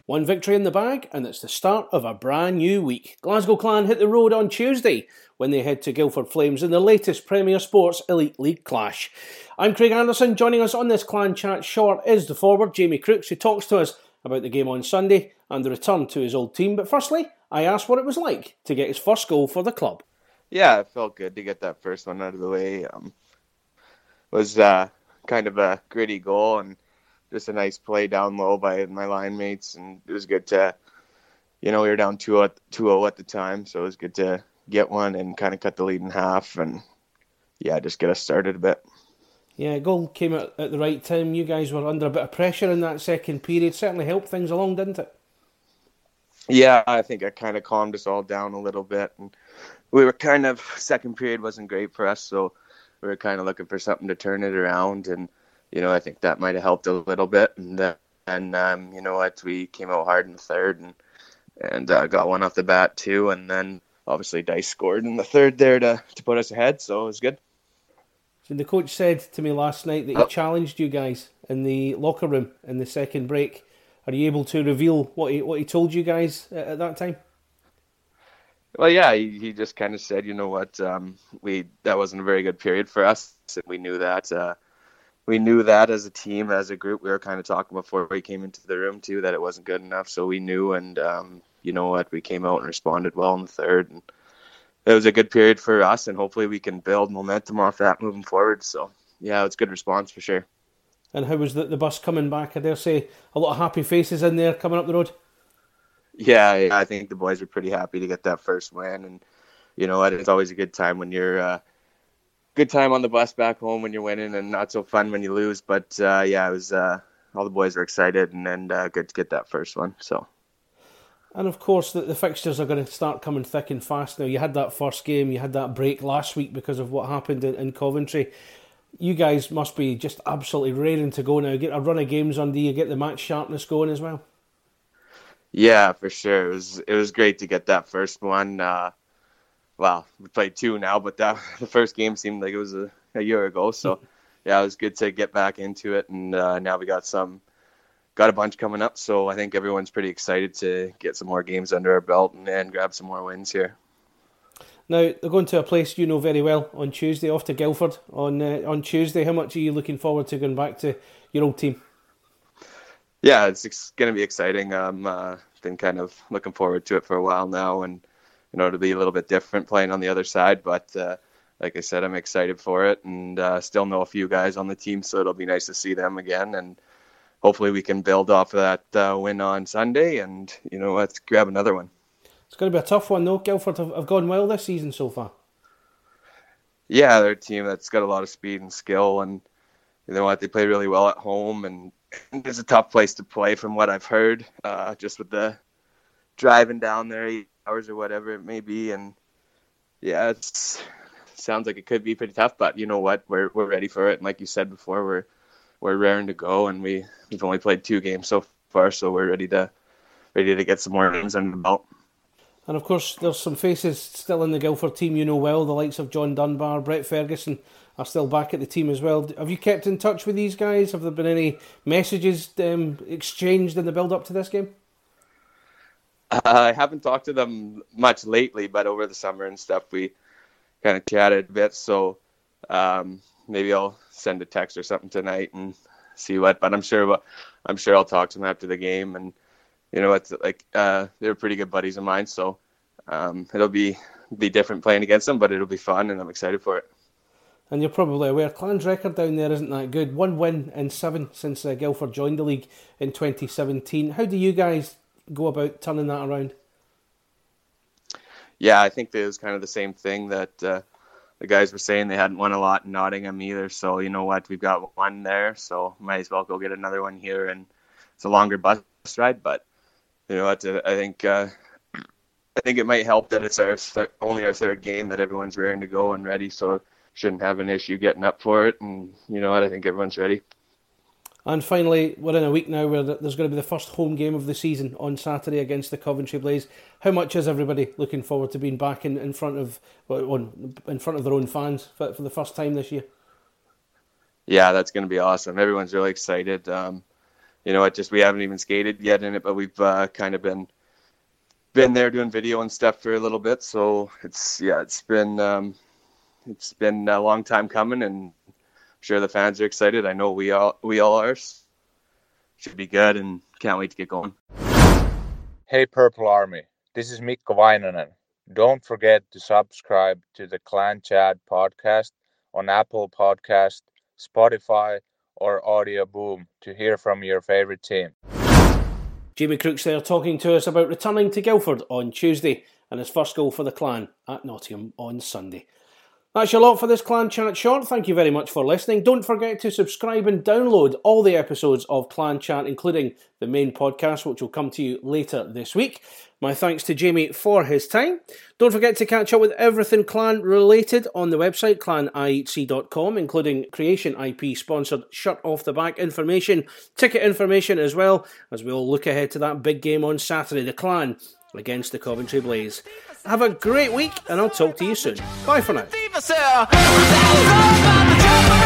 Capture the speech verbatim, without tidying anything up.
One victory in the bag, and it's the start of a brand new week. Glasgow Clan hit the road on Tuesday when they head to Guildford Flames in the latest Premier Sports Elite League clash. I'm Craig Anderson. Joining us on this Clan Chat short is the forward, Jamie Crooks, who talks to us about the game on Sunday and the return to his old team. But firstly, I asked what it was like to get his first goal for the club. Yeah, it felt good to get that first one out of the way. Um, it was uh, kind of a gritty goal and just a nice play down low by my line mates, and it was good to, you know, we were down two oh at the time, so it was good to get one and kind of cut the lead in half and, yeah, just get us started a bit. Yeah, goal came at, at the right time. You guys were under a bit of pressure in that second period. Certainly helped things along, didn't it? Yeah, I think it kind of calmed us all down a little bit, and we were kind of, second period wasn't great for us, so we were kind of looking for something to turn it around, and you know, I think that might have helped a little bit. And then, um, you know what, we came out hard in the third and and uh, got one off the bat too. And then obviously Dice scored in the third there to, to put us ahead, so it was good. So the coach said to me last night that he oh. challenged you guys in the locker room in the second break. Are you able to reveal what he what he told you guys at, at that time? Well, yeah, he, he just kind of said, you know what, um, we that wasn't a very good period for us, and we knew that. Uh, We knew that as a team, as a group. We were kind of talking before we came into the room, too, that it wasn't good enough. So we knew, and um, you know what? We came out and responded well in the third. And it was a good period for us, and hopefully we can build momentum off that moving forward. So, yeah, it's a good response for sure. And how was the, the bus coming back? I dare say a lot of happy faces in there coming up the road. Yeah, yeah I think the boys were pretty happy to get that first win. And, you know what? It's always a good time when you're uh, – good time on the bus back home when you're winning, and not so fun when you lose. But uh, yeah, it was uh, all the boys were excited, and and uh, good to get that first one. So, and of course the, the fixtures are going to start coming thick and fast now. You had that first game, you had that break last week because of what happened in, in Coventry. You guys must be just absolutely raring to go now. Get a run of games under you, get the match sharpness going as well. Yeah, for sure. It was it was great to get that first one. Uh, Well, we played two now, but that the first game seemed like it was a, a year ago. So, yeah, it was good to get back into it, and uh, now we got some, got a bunch coming up. So I think everyone's pretty excited to get some more games under our belt and, and grab some more wins here. Now they're going to a place you know very well on Tuesday, off to Guildford on uh, on Tuesday. How much are you looking forward to going back to your old team? Yeah, it's, it's going to be exciting. I've uh, been kind of looking forward to it for a while now, and you know, to be a little bit different playing on the other side. But uh, like I said, I'm excited for it, and uh, still know a few guys on the team, so it'll be nice to see them again. And hopefully we can build off of that uh, win on Sunday and, you know, let's grab another one. It's going to be a tough one, though. Guildford have, have gone well this season so far. Yeah, they're a team that's got a lot of speed and skill, and you know what, they play really well at home, and it's a tough place to play from what I've heard, uh, just with the driving down there eight hours or whatever it may be. And yeah, it's, it sounds like it could be pretty tough, but you know what, we're we're ready for it. And like you said before, we're we're raring to go, and we we've only played two games so far, so we're ready to ready to get some more games under the belt. And of course, there's some faces still in the Guildford team you know well. The likes of John Dunbar, Brett Ferguson are still back at the team as well. Have you kept in touch with these guys? Have there been any messages um, exchanged in the build up to this game? Uh, I haven't talked to them much lately, but over the summer and stuff, we kind of chatted a bit. So um, maybe I'll send a text or something tonight and see what. But I'm sure, I'm sure I'll talk to them after the game. And you know, it's like uh, they're pretty good buddies of mine, so um, it'll be be different playing against them, but it'll be fun, and I'm excited for it. And you're probably aware, Clan's record down there isn't that good. One win in seven since uh, Guildford joined the league in twenty seventeen. How do you guys go about turning that around? Yeah, I think it was kind of the same thing that uh, the guys were saying. They hadn't won a lot in Nottingham either, so you know what, we've got one there, so might as well go get another one here. And it's a longer bus ride, but you know what, I think uh, I think it might help that it's our th- only our third game, that everyone's raring to go and ready, so shouldn't have an issue getting up for it. And you know what, I think everyone's ready. And finally, we're in a week now where there's going to be the first home game of the season on Saturday against the Coventry Blaze. How much is everybody looking forward to being back in, in front of well, in front of their own fans for, for the first time this year? Yeah, that's going to be awesome. Everyone's really excited. Um, you know, it just we haven't even skated yet in it, but we've uh, kind of been been there doing video and stuff for a little bit. So it's yeah, it's been um, it's been a long time coming, and I'm sure the fans are excited. I know we all we all are. Should be good, and can't wait to get going. Hey, Purple Army, this is Mikko Vainonen. Don't forget to subscribe to the Clan Chat podcast on Apple Podcast, Spotify, or Audio Boom to hear from your favorite team. Jamie Crooks there talking to us about returning to Guildford on Tuesday and his first goal for the Clan at Nottingham on Sunday. That's your lot for this Clan Chat short. Thank you very much for listening. Don't forget to subscribe and download all the episodes of Clan Chat, including the main podcast, which will come to you later this week. My thanks to Jamie for his time. Don't forget to catch up with everything Clan related on the website, clan I H C dot com, including Creation I P sponsored shirt off the back information, ticket information as well, as we all look ahead to that big game on Saturday, the Clan against the Coventry Blaze. Have a great week, and I'll talk to you soon. Bye for now.